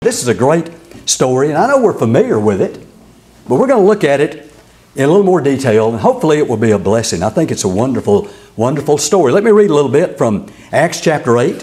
This is a great story, and I know we're familiar with it, but we're going to look at it in a little more detail, and hopefully it will be a blessing. I think it's a wonderful, wonderful story. Let me read a little bit from Acts chapter 8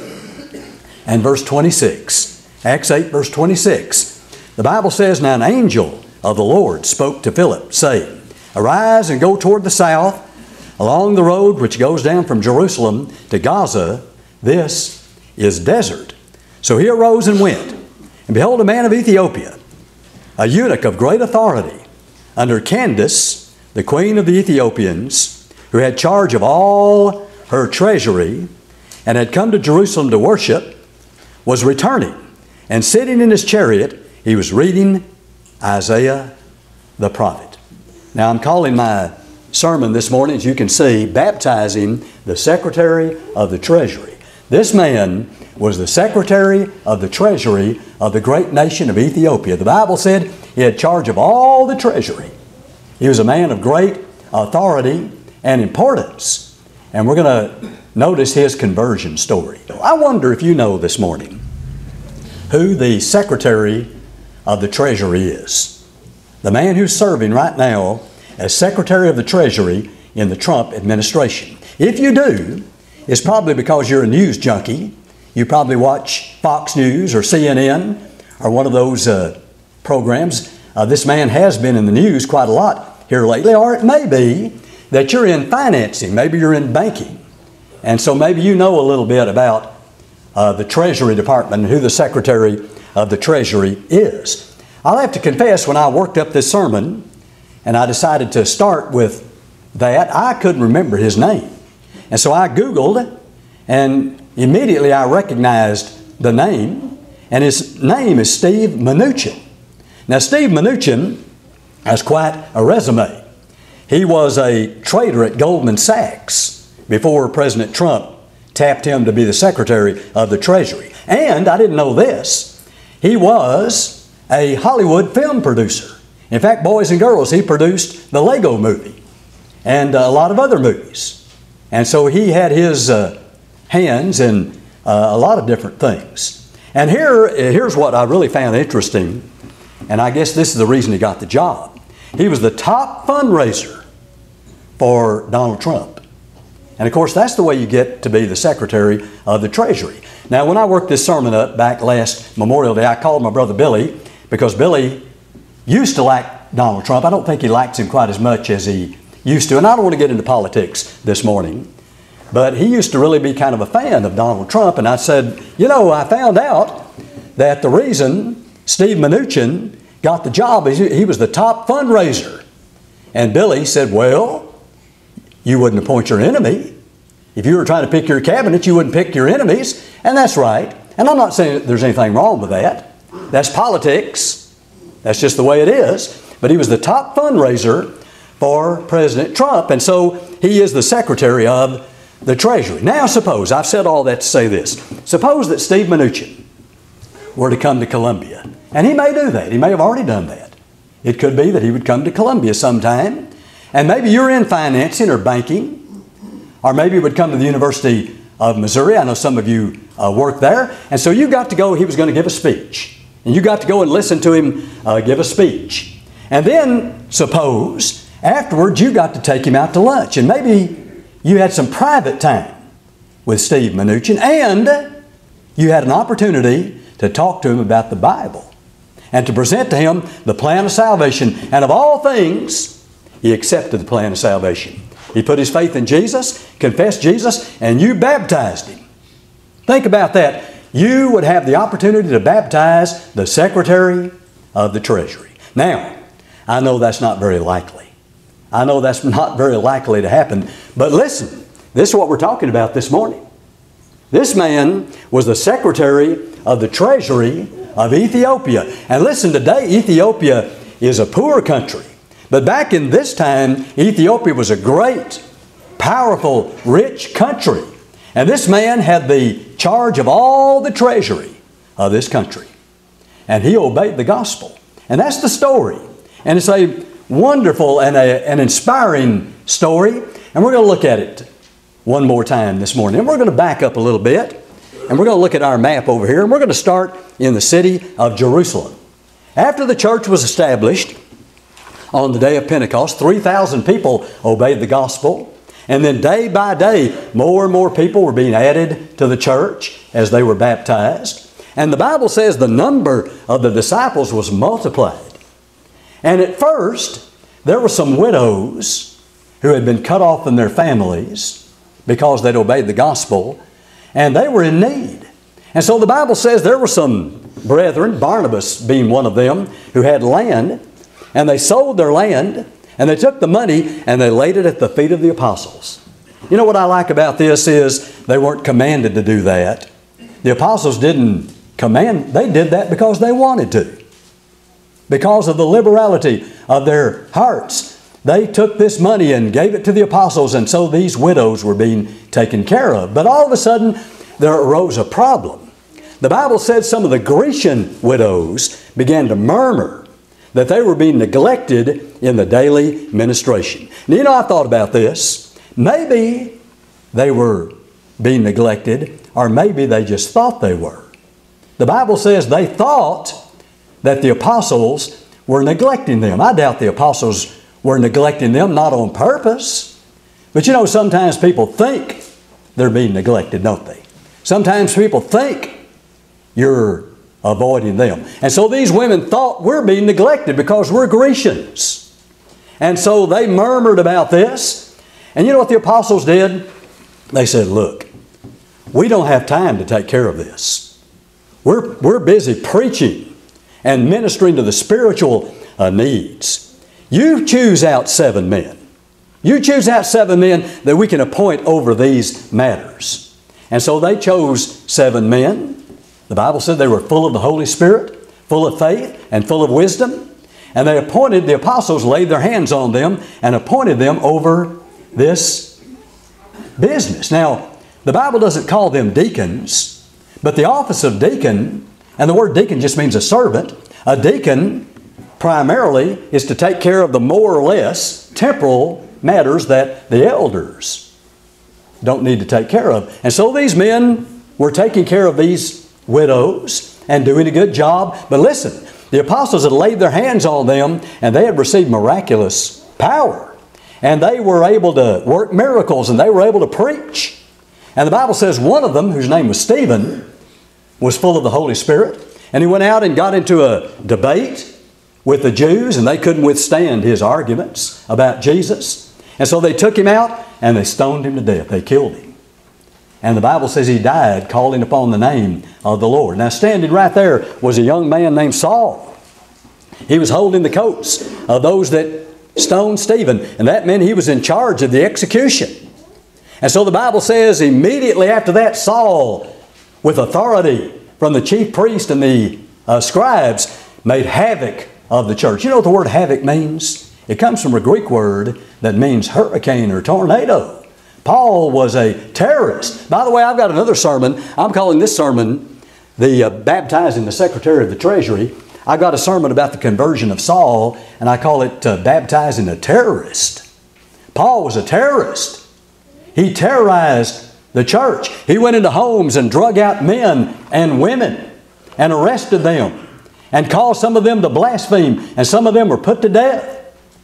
and verse 26. Acts 8, verse 26. The Bible says, "Now an angel of the Lord spoke to Philip, saying, Arise and go toward the south, along the road which goes down from Jerusalem to Gaza. This is desert." So he arose and went. And behold, a man of Ethiopia, a eunuch of great authority, under Candace, the queen of the Ethiopians, who had charge of all her treasury, and had come to Jerusalem to worship, was returning. And sitting in his chariot, he was reading Isaiah the prophet. Now I'm calling my sermon this morning, as you can see, baptizing the Secretary of the Treasury. This man was the Secretary of the Treasury of the great nation of Ethiopia. The Bible said he had charge of all the treasury. He was a man of great authority and importance. And we're going to notice his conversion story. I wonder if you know this morning who the Secretary of the Treasury is. The man who's serving right now as Secretary of the Treasury in the Trump administration. If you do, it's probably because you're a news junkie. You probably watch Fox News or CNN or one of those programs. This man has been in the news quite a lot here lately. Or it may be that you're in financing. Maybe you're in banking. And so maybe you know a little bit about the Treasury Department and who the Secretary of the Treasury is. I'll have to confess, when I worked up this sermon and I decided to start with that, I couldn't remember his name. And so I Googled, and immediately I recognized the name, and his name is Steve Mnuchin. Now, Steve Mnuchin has quite a resume. He was a trader at Goldman Sachs before President Trump tapped him to be the Secretary of the Treasury. And I didn't know this, he was a Hollywood film producer. In fact, boys and girls, he produced the Lego Movie and a lot of other movies. And so he had his hands in a lot of different things. And here's what I really found interesting, and I guess this is the reason he got the job. He was the top fundraiser for Donald Trump. And of course, that's the way you get to be the Secretary of the Treasury. Now, when I worked this sermon up back last Memorial Day, I called my brother Billy, because Billy used to like Donald Trump. I don't think he likes him quite as much as he used to. And I don't want to get into politics this morning, but he used to really be kind of a fan of Donald Trump. And I said, you know, I found out that the reason Steve Mnuchin got the job is he was the top fundraiser. And Billy said, well, you wouldn't appoint your enemy. If you were trying to pick your cabinet, you wouldn't pick your enemies. And that's right. And I'm not saying that there's anything wrong with that. That's politics. That's just the way it is. But he was the top fundraiser for President Trump. And so he is the Secretary of the Treasury. Now suppose, I've said all that to say this. Suppose that Steve Mnuchin were to come to Columbia. And he may do that. He may have already done that. It could be that he would come to Columbia sometime. And maybe you're in financing or banking. Or maybe he would come to the University of Missouri. I know some of you work there. And so you got to go, he was going to give a speech. And you got to go and listen to him give a speech. And then suppose afterwards you got to take him out to lunch. And maybe you had some private time with Steve Mnuchin. And you had an opportunity to talk to him about the Bible. And to present to him the plan of salvation. And of all things, he accepted the plan of salvation. He put his faith in Jesus, confessed Jesus, and you baptized him. Think about that. You would have the opportunity to baptize the Secretary of the Treasury. Now, I know that's not very likely. I know that's not very likely to happen. But listen, this is what we're talking about this morning. This man was the Secretary of the Treasury of Ethiopia. And listen, today Ethiopia is a poor country. But back in this time, Ethiopia was a great, powerful, rich country. And this man had the charge of all the treasury of this country. And he obeyed the gospel. And that's the story. And it's a wonderful and an inspiring story. And we're going to look at it one more time this morning. And we're going to back up a little bit. And we're going to look at our map over here, and we're going to start in the city of Jerusalem. After the church was established on the day of Pentecost, 3,000 people obeyed the gospel. And then day by day, more and more people were being added to the church as they were baptized. And the Bible says the number of the disciples was multiplied. And at first, there were some widows who had been cut off from their families because they'd obeyed the gospel, and they were in need. And so the Bible says there were some brethren, Barnabas being one of them, who had land, and they sold their land, and they took the money and they laid it at the feet of the apostles. You know what I like about this is they weren't commanded to do that. The apostles didn't command, they did that because they wanted to. Because of the liberality of their hearts, they took this money and gave it to the apostles, and so these widows were being taken care of. But all of a sudden, there arose a problem. The Bible said some of the Grecian widows began to murmur that they were being neglected in the daily ministration. Now, you know, I thought about this. Maybe they were being neglected, or maybe they just thought they were. The Bible says they thought that the apostles were neglecting them. I doubt the apostles were neglecting them, not on purpose. But you know, sometimes people think they're being neglected, don't they? Sometimes people think you're avoiding them. And so these women thought we're being neglected because we're Grecians. And so they murmured about this. And you know what the apostles did? They said, look, we don't have time to take care of this. We're busy preaching and ministering to the spiritual needs. You choose out 7 men. You choose out 7 men that we can appoint over these matters. And so they chose 7 men. The Bible said they were full of the Holy Spirit, full of faith, and full of wisdom. And they appointed, the apostles laid their hands on them and appointed them over this business. Now, the Bible doesn't call them deacons, but the office of deacon, and the word deacon just means a servant. A deacon primarily is to take care of the more or less temporal matters that the elders don't need to take care of. And so these men were taking care of these widows and doing a good job. But listen, the apostles had laid their hands on them, and they had received miraculous power. And they were able to work miracles, and they were able to preach. And the Bible says one of them, whose name was Stephen, was full of the Holy Spirit. And he went out and got into a debate with the Jews, and they couldn't withstand his arguments about Jesus. And so they took him out and they stoned him to death. They killed him. And the Bible says he died calling upon the name of the Lord. Now, standing right there was a young man named Saul. He was holding the coats of those that stoned Stephen, and that meant he was in charge of the execution. And so the Bible says immediately after that, Saul, with authority from the chief priest and the scribes, made havoc of the church. You know what the word havoc means? It comes from a Greek word that means hurricane or tornado. Paul was a terrorist. By the way, I've got another sermon. I'm calling this sermon the Baptizing the Secretary of the Treasury. I got a sermon about the conversion of Saul, and I call it Baptizing a Terrorist. Paul was a terrorist. He terrorized the church. He went into homes and drug out men and women and arrested them and caused some of them to blaspheme, and some of them were put to death.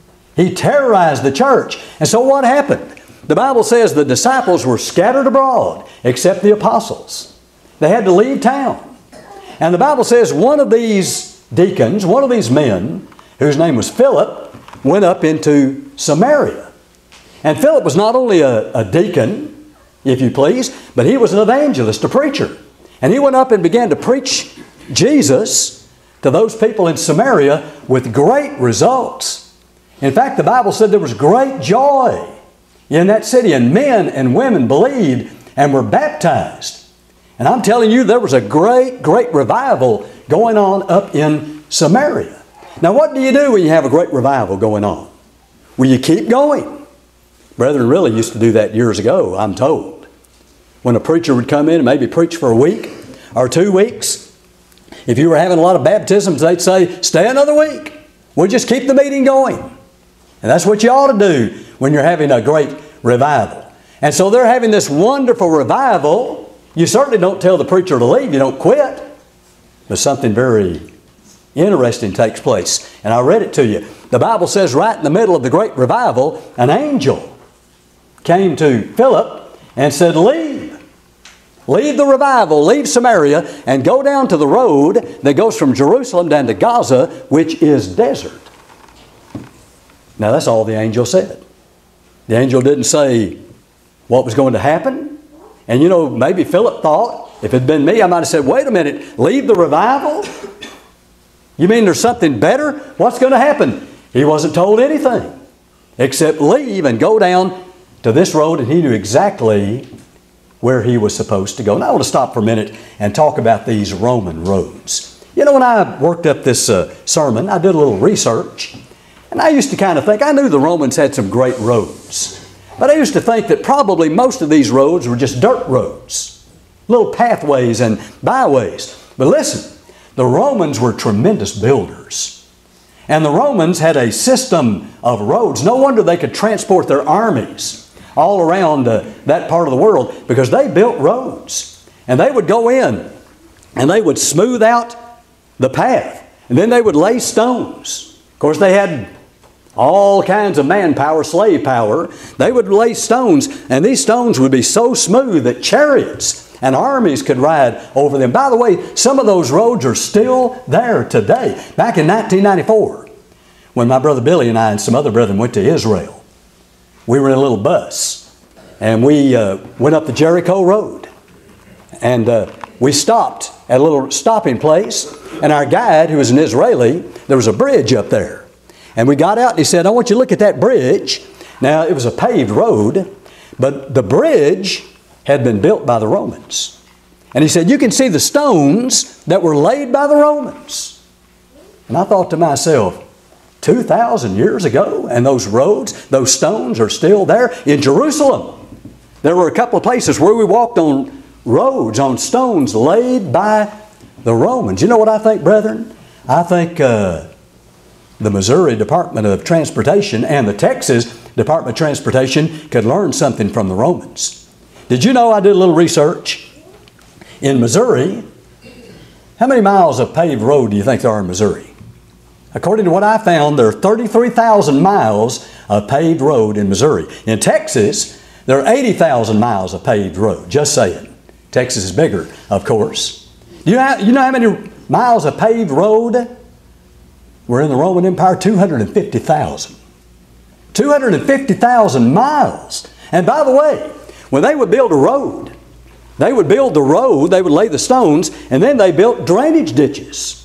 He terrorized the church. And so what happened? The Bible says the disciples were scattered abroad except the apostles. They had to leave town. And the Bible says one of these deacons, one of these men, whose name was Philip, went up into Samaria. And Philip was not only a deacon, if you please, but he was an evangelist, a preacher. And he went up and began to preach Jesus to those people in Samaria with great results. In fact, the Bible said there was great joy in that city, and men and women believed and were baptized. And I'm telling you, there was a great, great revival going on up in Samaria. Now, what do you do when you have a great revival going on? Well, you keep going. Brethren really used to do that years ago, I'm told. When a preacher would come in and maybe preach for a week or 2 weeks, if you were having a lot of baptisms, they'd say, stay another week. We'll just keep the meeting going. And that's what you ought to do when you're having a great revival. And so they're having this wonderful revival, You certainly don't tell the preacher to leave. You don't quit. But something very interesting takes place. And I read it to you. The Bible says right in the middle of the great revival, an angel came to Philip and said, leave. Leave the revival, leave Samaria, and go down to the road that goes from Jerusalem down to Gaza, which is desert. Now that's all the angel said. The angel didn't say what was going to happen. And you know, maybe Philip thought, if it had been me, I might have said, wait a minute, leave the revival? You mean there's something better? What's going to happen? He wasn't told anything except leave and go down to this road, and he knew exactly where he was supposed to go. Now I want to stop for a minute and talk about these Roman roads. You know, when I worked up this sermon, I did a little research, and I used to kind of think, I knew the Romans had some great roads, but I used to think that probably most of these roads were just dirt roads, little pathways and byways. But listen, the Romans were tremendous builders. And the Romans had a system of roads. No wonder they could transport their armies all around that part of the world, because they built roads. And they would go in and they would smooth out the path. And then they would lay stones. Of course, they had all kinds of manpower, slave power. They would lay stones, and these stones would be so smooth that chariots and armies could ride over them. By the way, some of those roads are still there today. Back in 1994, when my brother Billy and I and some other brethren went to Israel, we were in a little bus, and we went up the Jericho Road. And we stopped at a little stopping place, and our guide, who was an Israeli, there was a bridge up there. And we got out, and he said, I want you to look at that bridge. Now, it was a paved road, but the bridge had been built by the Romans. And he said, you can see the stones that were laid by the Romans. And I thought to myself, 2,000 years ago, and those roads, those stones are still there in Jerusalem. There were a couple of places where we walked on roads, on stones laid by the Romans. You know what I think, brethren? I think the Missouri Department of Transportation and the Texas Department of Transportation could learn something from the Romans. Did you know I did a little research? In Missouri, how many miles of paved road do you think there are in Missouri? According to what I found, there are 33,000 miles of paved road in Missouri. In Texas, there are 80,000 miles of paved road. Just saying. Texas is bigger, of course. You know how many miles of paved road were in the Roman Empire? 250,000. 250,000 miles. And by the way, when they would build a road, they would build the road, they would lay the stones, and then they built drainage ditches.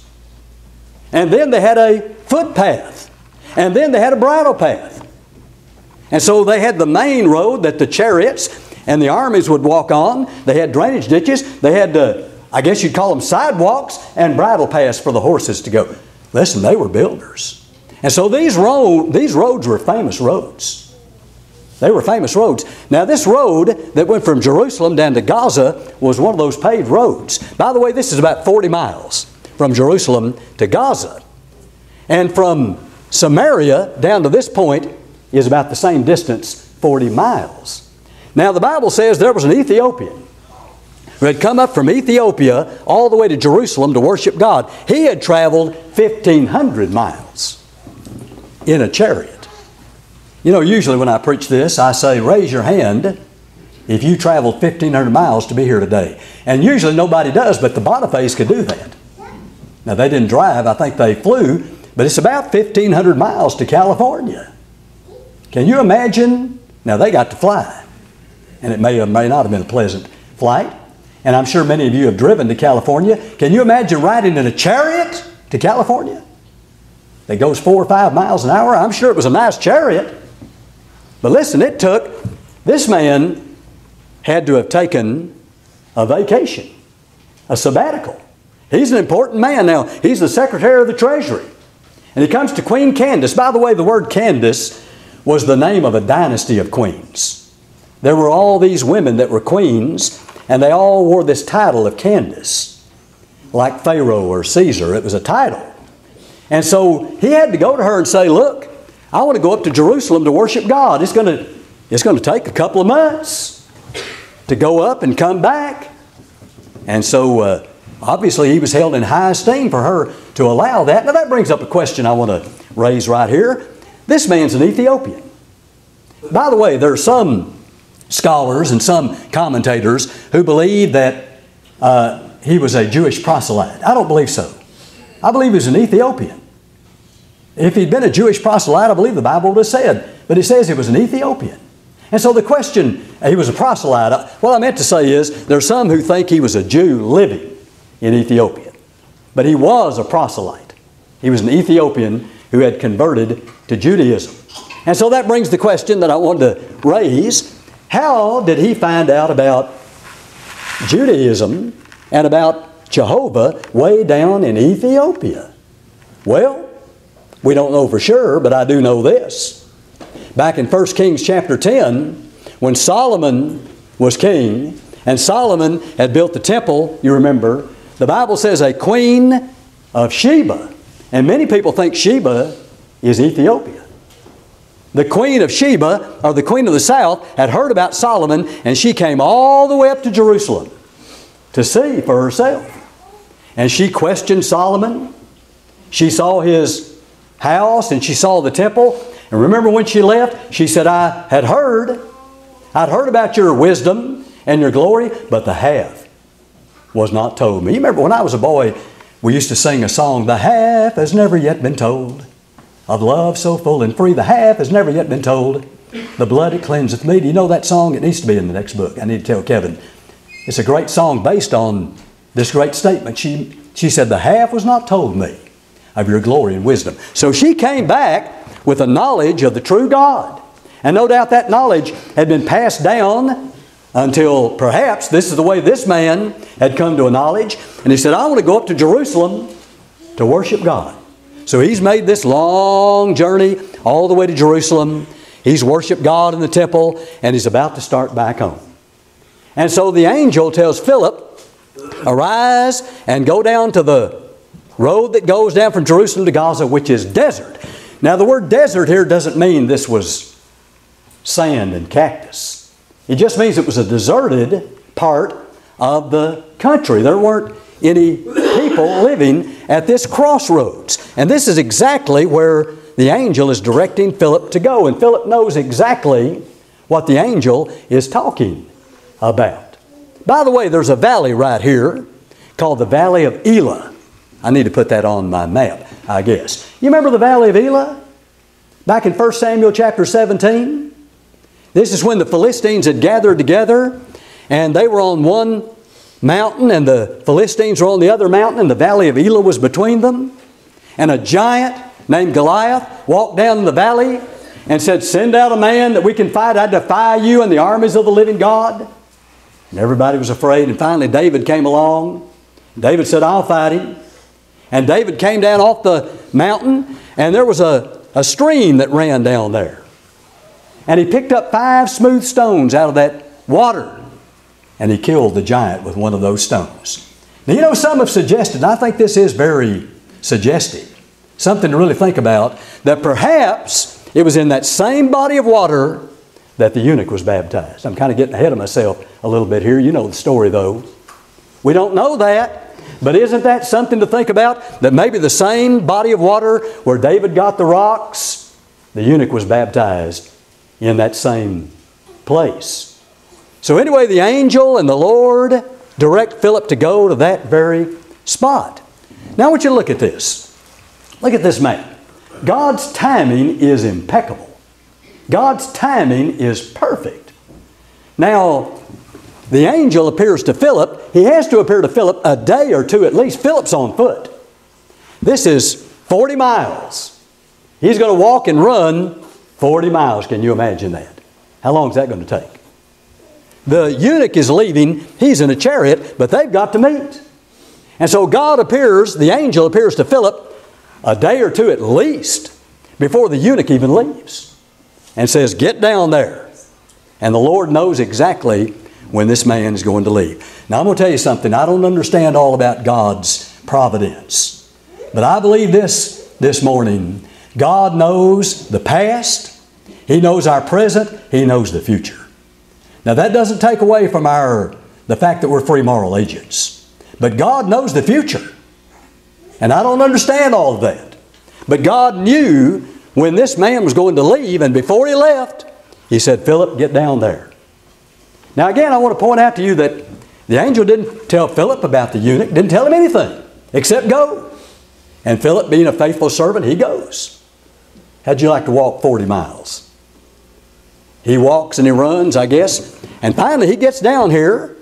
And then they had a footpath. And then they had a bridle path. And so they had the main road that the chariots and the armies would walk on. They had drainage ditches. They had, I guess you'd call them sidewalks, and bridle paths for the horses to go. Listen, they were builders. And so these roads were famous roads. They were famous roads. Now this road that went from Jerusalem down to Gaza was one of those paved roads. By the way, this is about 40 miles from Jerusalem to Gaza. And from Samaria down to this point is about the same distance, 40 miles. Now the Bible says there was an Ethiopian who had come up from Ethiopia all the way to Jerusalem to worship God. He had traveled 1,500 miles in a chariot. You know, usually when I preach this, I say, raise your hand if you traveled 1,500 miles to be here today. And usually nobody does, but the Boniface could do that. Now, they didn't drive. I think they flew. But it's about 1,500 miles to California. Can you imagine? Now, they got to fly. And it may or may not have been a pleasant flight. And I'm sure many of you have driven to California. Can you imagine riding in a chariot to California that goes 4 or 5 miles an hour? I'm sure it was a nice chariot. But listen, this man had to have taken a vacation, a sabbatical. He's an important man now. He's the Secretary of the Treasury. And he comes to Queen Candace. By the way, the word Candace was the name of a dynasty of queens. There were all these women that were queens, and they all wore this title of Candace. Like Pharaoh or Caesar, it was a title. And so he had to go to her and say, look, I want to go up to Jerusalem to worship God. It's going to take a couple of months to go up and come back. And so obviously he was held in high esteem for her to allow that. Now that brings up a question I want to raise right here. This man's an Ethiopian. By the way, there are some scholars and some commentators who believe that he was a Jewish proselyte. I don't believe so. I believe he was an Ethiopian. If he'd been a Jewish proselyte, I believe the Bible would have said, but it says he was an Ethiopian. And so the question, he was a proselyte, what I meant to say is, there are some who think he was a Jew living in Ethiopia. But he was a proselyte. He was an Ethiopian who had converted to Judaism. And so that brings the question that I wanted to raise. How did he find out about Judaism and about Jehovah way down in Ethiopia? Well, we don't know for sure, but I do know this. Back in 1 Kings chapter 10, when Solomon was king, and Solomon had built the temple, you remember, the Bible says a queen of Sheba. And many people think Sheba is Ethiopia. The queen of Sheba, or the queen of the south, had heard about Solomon, and she came all the way up to Jerusalem to see for herself. And she questioned Solomon. She saw his house, and she saw the temple. And remember when she left, she said, I'd heard about your wisdom and your glory, but the half was not told me. You remember when I was a boy, we used to sing a song, the half has never yet been told. Of love so full and free, the half has never yet been told. The blood it cleanseth me. Do you know that song? It needs to be in the next book. I need to tell Kevin. It's a great song based on this great statement. She said, the half was not told me of your glory and wisdom. So she came back with a knowledge of the true God. And no doubt that knowledge had been passed down until perhaps this is the way this man had come to a knowledge. And he said, I want to go up to Jerusalem to worship God. So he's made this long journey all the way to Jerusalem. He's worshiped God in the temple, and he's about to start back home. And so the angel tells Philip, arise and go down to the road that goes down from Jerusalem to Gaza, which is desert. Now the word desert here doesn't mean this was sand and cactus. It just means it was a deserted part of the country. There weren't any people living at this crossroads. And this is exactly where the angel is directing Philip to go. And Philip knows exactly what the angel is talking about. By the way, there's a valley right here called the Valley of Elah. I need to put that on my map, I guess. You remember the Valley of Elah? Back in 1 Samuel chapter 17? This is when the Philistines had gathered together, and they were on one mountain, and the Philistines were on the other mountain, and the Valley of Elah was between them. And a giant named Goliath walked down the valley and said, send out a man that we can fight. I defy you and the armies of the living God. And everybody was afraid. And finally David came along. David said, I'll fight him. And David came down off the mountain, and there was a stream that ran down there. And he picked up 5 smooth stones out of that water, and he killed the giant with one of those stones. Now, you know, some have suggested, and I think this is very suggestive, something to really think about, that perhaps it was in that same body of water that the eunuch was baptized. I'm kind of getting ahead of myself a little bit here. You know the story, though. We don't know that, but isn't that something to think about? That maybe the same body of water where David got the rocks, the eunuch was baptized in that same place. So anyway, the angel and the Lord direct Philip to go to that very spot. Now I want you to look at this. Look at this man. God's timing is impeccable. God's timing is perfect. Now, the angel appears to Philip. He has to appear to Philip a day or two at least. Philip's on foot. This is 40 miles. He's going to walk and run 40 miles. Can you imagine that? How long is that going to take? The eunuch is leaving. He's in a chariot, but they've got to meet. And so God appears, the angel appears to Philip a day or two at least before the eunuch even leaves and says, get down there. And the Lord knows exactly when this man is going to leave. Now I'm going to tell you something. I don't understand all about God's providence. But I believe this morning. God knows the past. He knows our present. He knows the future. Now that doesn't take away from our the fact that we're free moral agents. But God knows the future. And I don't understand all of that. But God knew when this man was going to leave, and before he left, He said, Philip, get down there. Now again, I want to point out to you that the angel didn't tell Philip about the eunuch, didn't tell him anything, except go. And Philip, being a faithful servant, he goes. How'd you like to walk 40 miles? He walks and he runs, I guess. And finally he gets down here,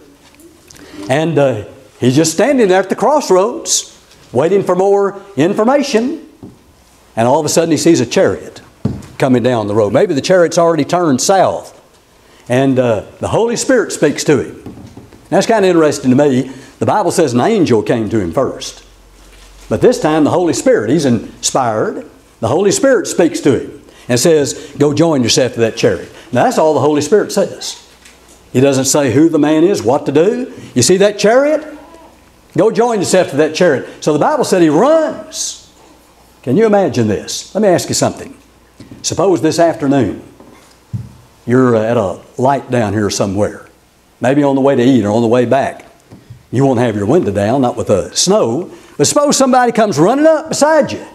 and he's just standing there at the crossroads, waiting for more information. And all of a sudden he sees a chariot coming down the road. Maybe the chariot's already turned south. And the Holy Spirit speaks to him. That's kind of interesting to me. The Bible says an angel came to him first. But this time the Holy Spirit, he's inspired. The Holy Spirit speaks to him and says, go join yourself to that chariot. Now that's all the Holy Spirit says. He doesn't say who the man is, what to do. You see that chariot? Go join yourself to that chariot. So the Bible said he runs. Can you imagine this? Let me ask you something. Suppose this afternoon you're at a light down here somewhere, maybe on the way to eat or on the way back. You won't have your window down, not with the snow, but suppose somebody comes running up beside you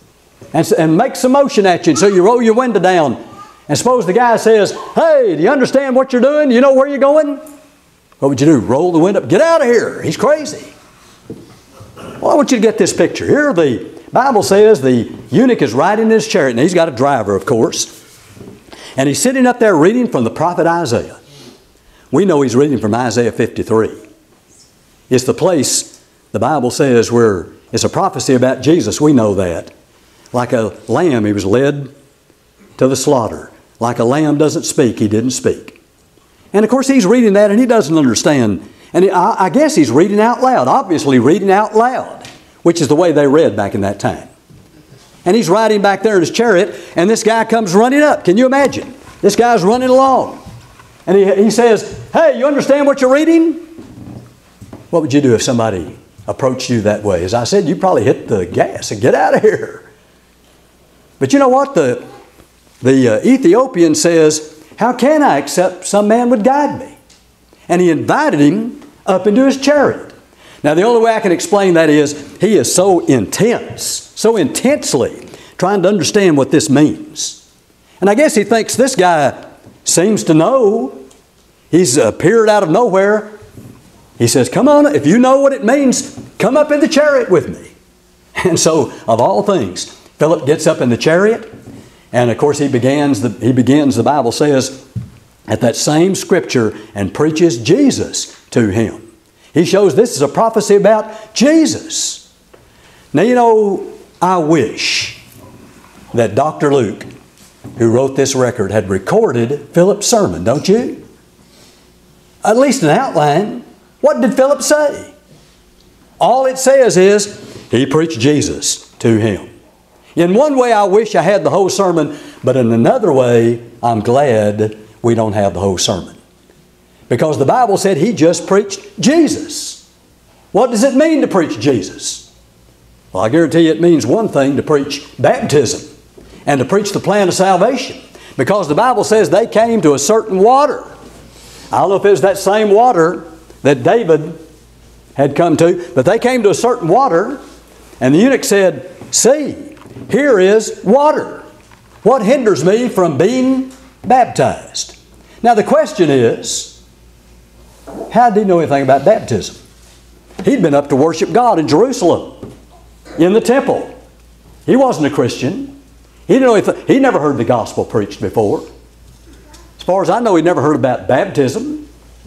and makes a motion at you, and so you roll your window down. And suppose the guy says, hey, do you understand what you're doing? Do you know where you're going? What would you do? Roll the window up? Get out of here. He's crazy. Well, I want you to get this picture. Here the Bible says the eunuch is riding in his chariot, and he's got a driver, of course. And he's sitting up there reading from the prophet Isaiah. We know he's reading from Isaiah 53. It's the place, the Bible says, where it's a prophecy about Jesus. We know that. Like a lamb, he was led to the slaughter. Like a lamb doesn't speak, he didn't speak. And of course he's reading that and he doesn't understand. And I guess he's reading out loud, obviously reading out loud, which is the way they read back in that time. And he's riding back there in his chariot, and this guy comes running up. Can you imagine? This guy's running along. And he says, hey, you understand what you're reading? What would you do if somebody approached you that way? As I said, you'd probably hit the gas and get out of here. But you know what? The Ethiopian says, how can I except some man would guide me? And he invited him up into his chariot. Now the only way I can explain that is he is so intense, so intensely trying to understand what this means. And I guess he thinks this guy seems to know. He's appeared out of nowhere. He says, come on, if you know what it means, come up in the chariot with me. And so, of all things, Philip gets up in the chariot, and of course he begins, the Bible says, at that same scripture and preaches Jesus to him. He shows this is a prophecy about Jesus. Now, you know, I wish that Dr. Luke, who wrote this record, had recorded Philip's sermon, don't you? At least an outline. What did Philip say? All it says is, he preached Jesus to him. In one way, I wish I had the whole sermon, but in another way, I'm glad we don't have the whole sermon. Because the Bible said he just preached Jesus. What does it mean to preach Jesus? Well, I guarantee you it means one thing, to preach baptism and to preach the plan of salvation. Because the Bible says they came to a certain water. I don't know if it was that same water that David had come to, but they came to a certain water, and the eunuch said, see, here is water. What hinders me from being baptized? Now the question is, how did he know anything about baptism? He'd been up to worship God in Jerusalem, in the temple. He wasn't a Christian. He didn't know anything. He never heard the gospel preached before. As far as I know, he never heard about baptism.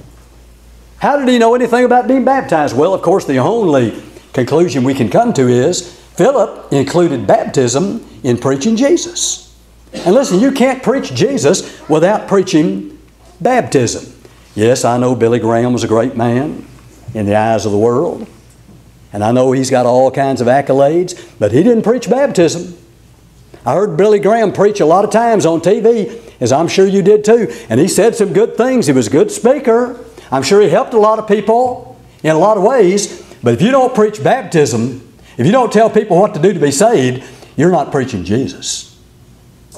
How did he know anything about being baptized? Well, of course, the only conclusion we can come to is Philip included baptism in preaching Jesus. And listen, you can't preach Jesus without preaching baptism. Yes, I know Billy Graham was a great man in the eyes of the world. And I know he's got all kinds of accolades, but he didn't preach baptism. I heard Billy Graham preach a lot of times on TV, as I'm sure you did too. And he said some good things. He was a good speaker. I'm sure he helped a lot of people in a lot of ways. But if you don't preach baptism, if you don't tell people what to do to be saved, you're not preaching Jesus.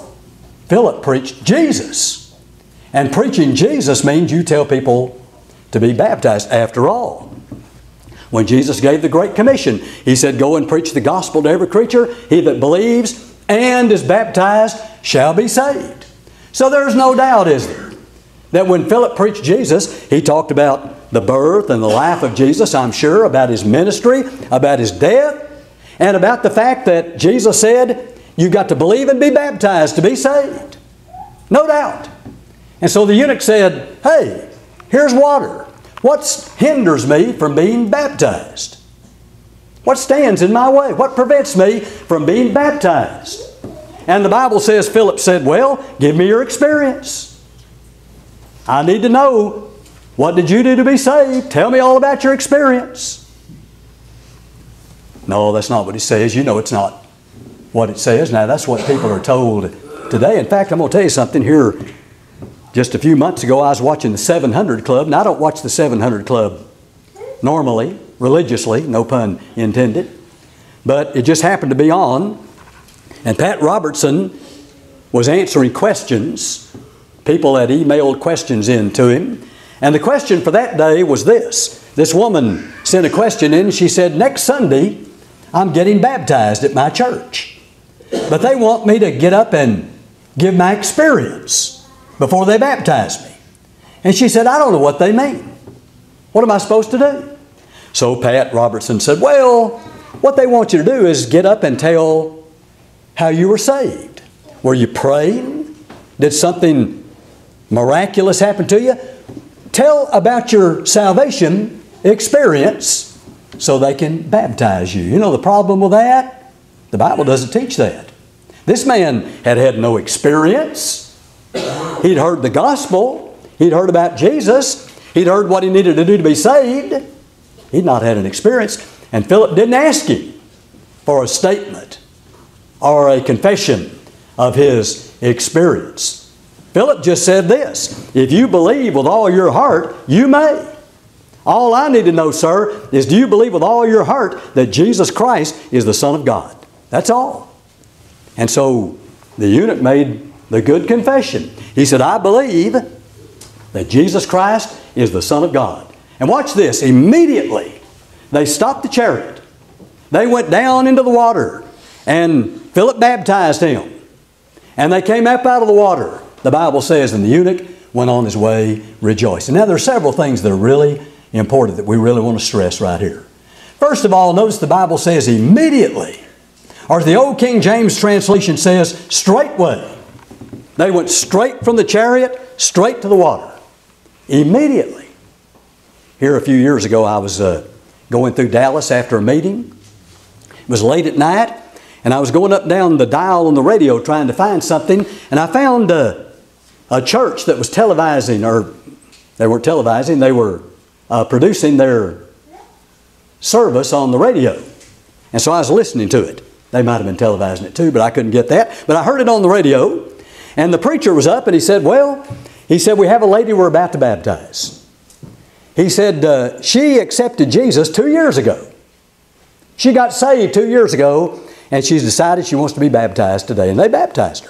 Philip preached Jesus. And preaching Jesus means you tell people to be baptized. After all, when Jesus gave the Great Commission, He said, "Go and preach the gospel to every creature. He that believes and is baptized shall be saved." So there's no doubt, is there, that when Philip preached Jesus, he talked about the birth and the life of Jesus, I'm sure, about His ministry, about His death, and about the fact that Jesus said, "You've got to believe and be baptized to be saved." No doubt. And so the eunuch said, "Hey, here's water. What hinders me from being baptized? What stands in my way? What prevents me from being baptized?" And the Bible says Philip said, "Well, give me your experience. I need to know, what did you do to be saved? Tell me all about your experience." No, that's not what it says. You know it's not what it says. Now, that's what people are told today. In fact, I'm going to tell you something here. Just a few months ago, I was watching the 700 Club. Now, I don't watch the 700 Club normally, religiously, no pun intended. But it just happened to be on. And Pat Robertson was answering questions. People had emailed questions in to him. And the question for that day was this. This woman sent a question in and she said, "Next Sunday, I'm getting baptized at my church. But they want me to get up and give my experience before they baptize me." And she said, "I don't know what they mean. What am I supposed to do?" So Pat Robertson said, "Well, what they want you to do is get up and tell how you were saved. Were you praying? Did something miraculous happen to you? Tell about your salvation experience so they can baptize you." You know the problem with that? The Bible doesn't teach that. This man had had no experience. He'd heard the gospel. He'd heard about Jesus. He'd heard what he needed to do to be saved. He'd not had an experience. And Philip didn't ask him for a statement or a confession of his experience. Philip just said this, "If you believe with all your heart, you may. All I need to know, sir, is do you believe with all your heart that Jesus Christ is the Son of God?" That's all. And so the eunuch made the good confession. He said, "I believe that Jesus Christ is the Son of God." And watch this. Immediately, they stopped the chariot. They went down into the water, and Philip baptized him. And they came up out of the water, the Bible says, and the eunuch went on his way rejoicing. Now, there are several things that are really important that we really want to stress right here. First of all, notice the Bible says immediately, or the old King James translation says straightway. They went straight from the chariot, straight to the water. Immediately. Here a few years ago, I was going through Dallas after a meeting. It was late at night, and I was going up down the dial on the radio trying to find something, and I found a church that was televising, or they weren't televising, they were producing their service on the radio. And so I was listening to it. They might have been televising it too, but I couldn't get that. But I heard it on the radio, and the preacher was up and he said, we have a lady we're about to baptize. He said, she accepted Jesus 2 years ago. She got saved 2 years ago, and she's decided she wants to be baptized today, and they baptized her.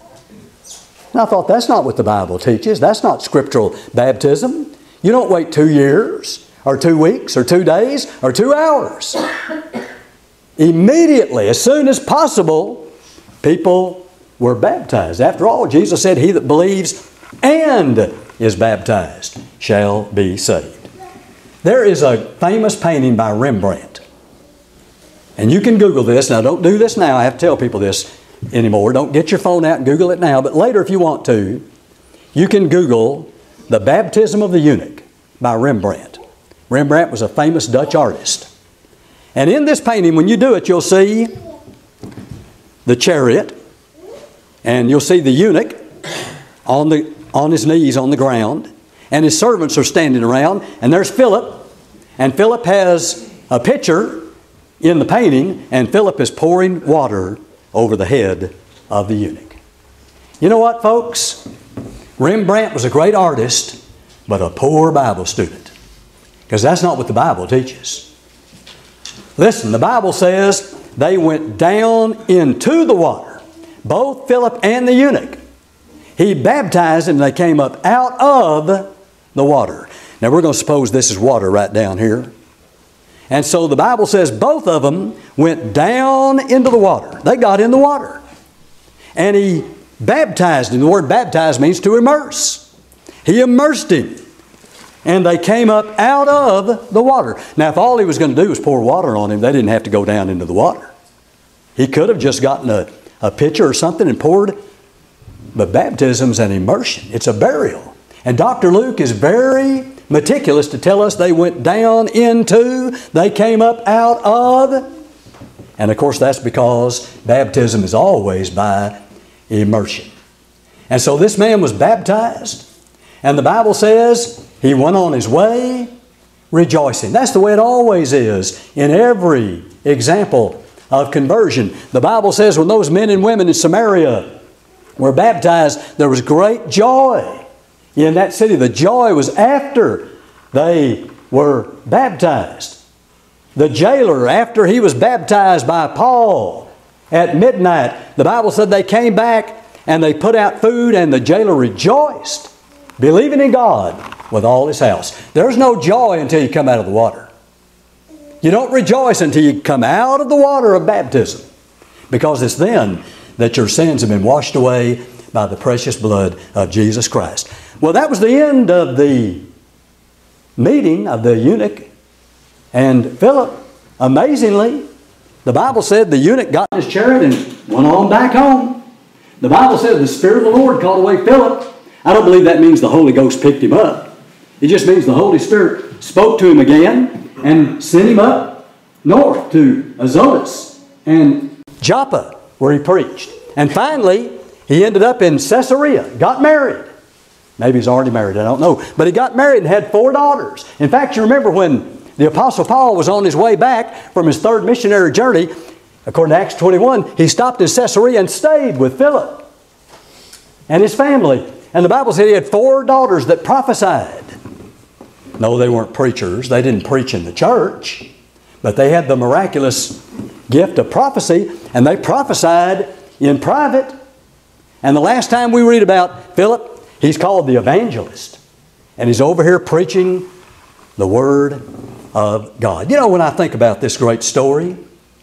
And I thought, that's not what the Bible teaches. That's not scriptural baptism. You don't wait 2 years, or 2 weeks, or 2 days, or 2 hours. Immediately, as soon as possible, people were baptized. After all, Jesus said, "He that believes and is baptized shall be saved." There is a famous painting by Rembrandt. And you can Google this. Now, don't do this now. I have to tell people this anymore. Don't get your phone out and Google it now. But later, if you want to, you can Google "The Baptism of the Eunuch" by Rembrandt. Rembrandt was a famous Dutch artist. And in this painting, when you do it, you'll see the chariot, and you'll see the eunuch on his knees on the ground, and his servants are standing around, and there's Philip, and Philip has a pitcher in the painting, and Philip is pouring water over the head of the eunuch. You know what, folks? Rembrandt was a great artist, but a poor Bible student, because that's not what the Bible teaches. Listen, the Bible says they went down into the water, both Philip and the eunuch. He baptized them and they came up out of the water. Now we're going to suppose this is water right down here. And so the Bible says both of them went down into the water. They got in the water. And he baptized him. The word baptize means to immerse. He immersed him. And they came up out of the water. Now if all he was going to do was pour water on him, they didn't have to go down into the water. He could have just gotten a pitcher or something and poured. But baptism's an immersion. It's a burial. And Dr. Luke is very meticulous to tell us they went down into, they came up out of. And of course that's because baptism is always by immersion. And so this man was baptized. And the Bible says he went on his way rejoicing. That's the way it always is in every example of conversion. The Bible says when those men and women in Samaria were baptized, there was great joy in that city. The joy was after they were baptized. The jailer, after he was baptized by Paul at midnight, the Bible said they came back and they put out food and the jailer rejoiced, believing in God with all his house. There's no joy until you come out of the water. You don't rejoice until you come out of the water of baptism, because it's then that your sins have been washed away by the precious blood of Jesus Christ. Well, that was the end of the meeting of the eunuch and Philip. Amazingly, the Bible said the eunuch got in his chariot and went on back home. The Bible said the Spirit of the Lord called away Philip. I don't believe that means the Holy Ghost picked him up. It just means the Holy Spirit spoke to him again and sent him up north to Azotus and Joppa, where he preached. And finally, he ended up in Caesarea, got married. Maybe he's already married, I don't know. But he got married and had 4 daughters. In fact, you remember when the Apostle Paul was on his way back from his 3rd missionary journey, according to Acts 21, he stopped in Caesarea and stayed with Philip and his family. And the Bible said he had 4 daughters that prophesied. No, they weren't preachers. They didn't preach in the church. But they had the miraculous gift of prophecy, and they prophesied in private. And the last time we read about Philip, he's called the evangelist. And he's over here preaching the Word of God. You know, when I think about this great story,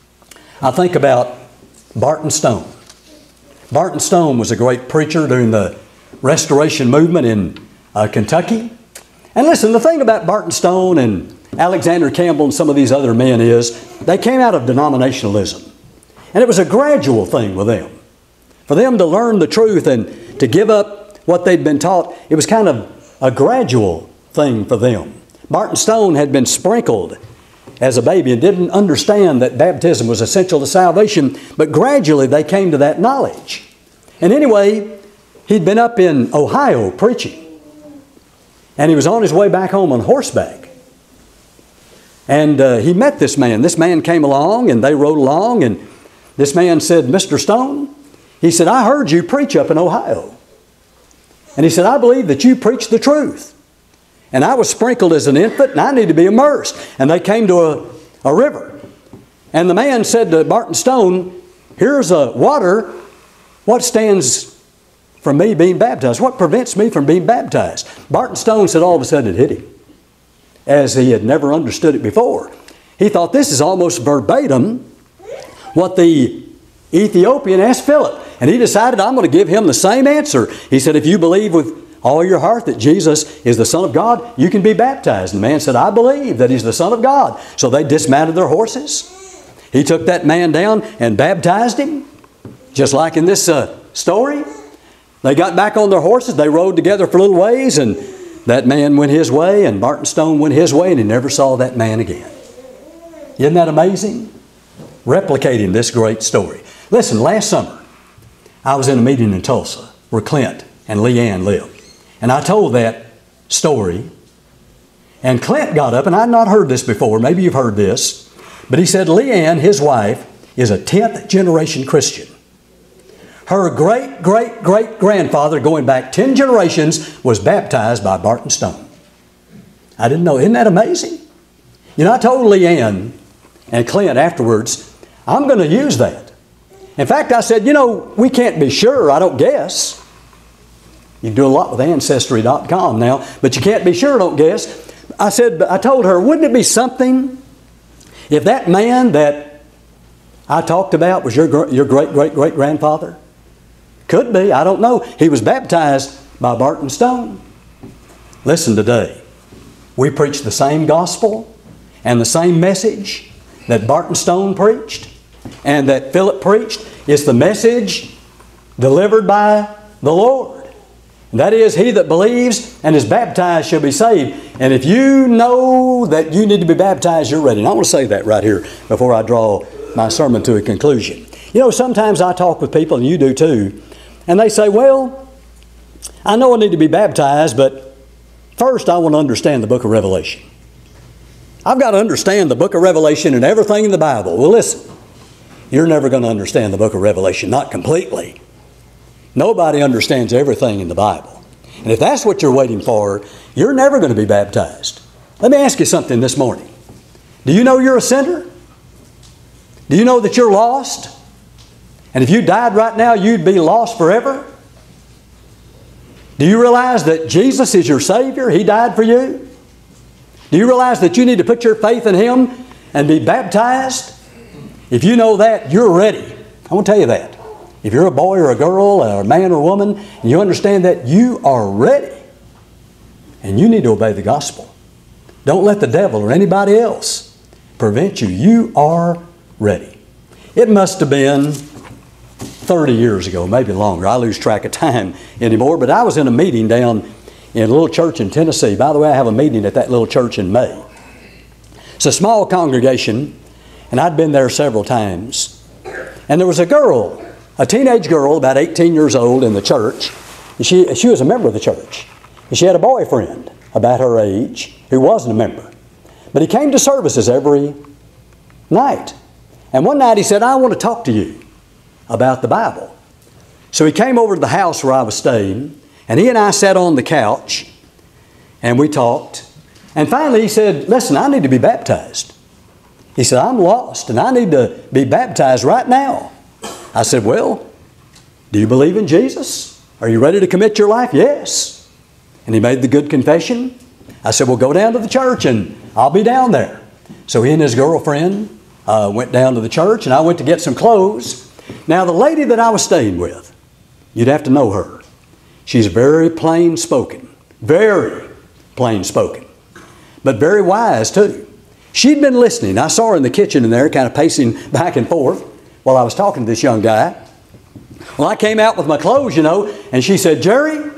I think about Barton Stone. Barton Stone was a great preacher during the Restoration movement in Kentucky. And listen, the thing about Barton Stone and Alexander Campbell and some of these other men is they came out of denominationalism. And it was a gradual thing with them. For them to learn the truth and to give up what they'd been taught, it was kind of a gradual thing for them. Barton Stone had been sprinkled as a baby and didn't understand that baptism was essential to salvation, but gradually they came to that knowledge. And anyway, he'd been up in Ohio preaching. And he was on his way back home on horseback. And he met this man. This man came along and they rode along, and this man said, "Mr. Stone," he said, "I heard you preach up in Ohio." And he said, "I believe that you preach the truth. And I was sprinkled as an infant and I need to be immersed." And they came to a river. And the man said to Barton Stone, "Here's a water. What stands from me being baptized? What prevents me from being baptized?" Barton Stone said all of a sudden it hit him, as he had never understood it before. He thought, this is almost verbatim what the Ethiopian asked Philip. And he decided, I'm going to give him the same answer. He said, if you believe with all your heart that Jesus is the Son of God, you can be baptized. And the man said, I believe that He's the Son of God. So they dismounted their horses. He took that man down and baptized him, just like in this story. They got back on their horses. They rode together for a little ways, and that man went his way, and Barton Stone went his way, and he never saw that man again. Isn't that amazing? Replicating this great story. Listen, last summer, I was in a meeting in Tulsa where Clint and Leanne lived. And I told that story. And Clint got up, and I had not heard this before. Maybe you've heard this. But he said Leanne, his wife, is a 10th generation Christian. Her great-great-great-grandfather, going back 10 generations, was baptized by Barton Stone. I didn't know. Isn't that amazing? You know, I told Leanne and Clint afterwards, I'm going to use that. In fact, I said, you know, we can't be sure, I don't guess. You can do a lot with Ancestry.com now, but you can't be sure, don't guess. I told her, wouldn't it be something if that man that I talked about was your great-great-great-grandfather? Could be, I don't know. He was baptized by Barton Stone. Listen, today, we preach the same gospel and the same message that Barton Stone preached and that Philip preached. It's the message delivered by the Lord. And that is, he that believes and is baptized shall be saved. And if you know that you need to be baptized, you're ready. And I want to say that right here before I draw my sermon to a conclusion. You know, sometimes I talk with people, and you do too, and they say, well, I know I need to be baptized, but first I want to understand the book of Revelation. I've got to understand the book of Revelation and everything in the Bible. Well, listen, you're never going to understand the book of Revelation, not completely. Nobody understands everything in the Bible. And if that's what you're waiting for, you're never going to be baptized. Let me ask you something this morning. Do you know you're a sinner? Do you know that you're lost? And if you died right now, you'd be lost forever? Do you realize that Jesus is your Savior? He died for you? Do you realize that you need to put your faith in Him and be baptized? If you know that, you're ready. I want to tell you that. If you're a boy or a girl or a man or a woman, and you understand that, you are ready. And you need to obey the gospel. Don't let the devil or anybody else prevent you. You are ready. It must have been 30 years ago, maybe longer. I lose track of time anymore. But I was in a meeting down in a little church in Tennessee. By the way, I have a meeting at that little church in May. It's a small congregation, and I'd been there several times. And there was a girl, a teenage girl, about 18 years old in the church. And she was a member of the church. And she had a boyfriend about her age who wasn't a member. But he came to services every night. And one night he said, I want to talk to you about the Bible. So he came over to the house where I was staying, and he and I sat on the couch, and we talked. And finally he said, listen, I need to be baptized. He said, I'm lost, and I need to be baptized right now. I said, well, do you believe in Jesus? Are you ready to commit your life? Yes. And he made the good confession. I said, well, go down to the church and I'll be down there. So he and his girlfriend went down to the church, and I went to get some clothes. Now, the lady that I was staying with, you'd have to know her. She's very plain spoken, very plain spoken, but very wise too. She'd been listening. I saw her in the kitchen in there, kind of pacing back and forth while I was talking to this young guy. Well, I came out with my clothes, you know, and she said, Jerry,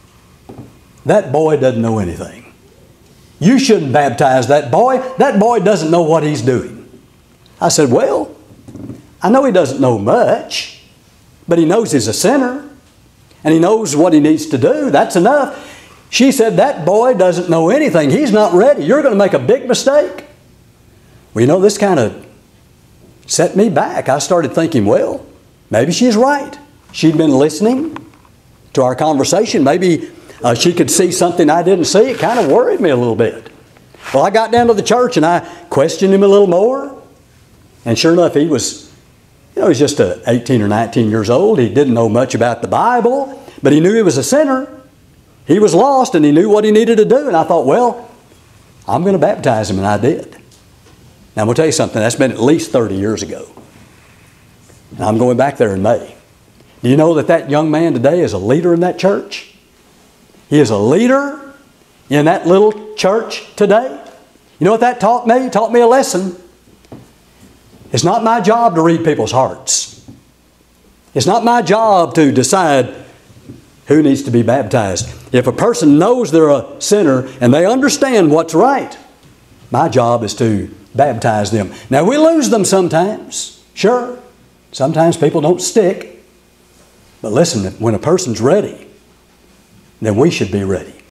that boy doesn't know anything. You shouldn't baptize that boy. That boy doesn't know what he's doing. I said, well, I know he doesn't know much, but he knows he's a sinner, and he knows what he needs to do. That's enough. She said, that boy doesn't know anything. He's not ready. You're going to make a big mistake. Well, you know, this kind of set me back. I started thinking, well, maybe she's right. She'd been listening to our conversation. Maybe she could see something I didn't see. It kind of worried me a little bit. Well, I got down to the church and I questioned him a little more. And sure enough, he was, you know, he was just 18 or 19 years old. He didn't know much about the Bible, but he knew he was a sinner. He was lost and he knew what he needed to do. And I thought, well, I'm going to baptize him, and I did. Now, I'm going to tell you something. That's been at least 30 years ago. And I'm going back there in May. Do you know that that young man today is a leader in that church? He is a leader in that little church today. You know what that taught me? It taught me a lesson. It's not my job to read people's hearts. It's not my job to decide who needs to be baptized. If a person knows they're a sinner and they understand what's right, my job is to baptize them. Now, we lose them sometimes. Sure. Sometimes people don't stick. But listen, when a person's ready, then we should be ready.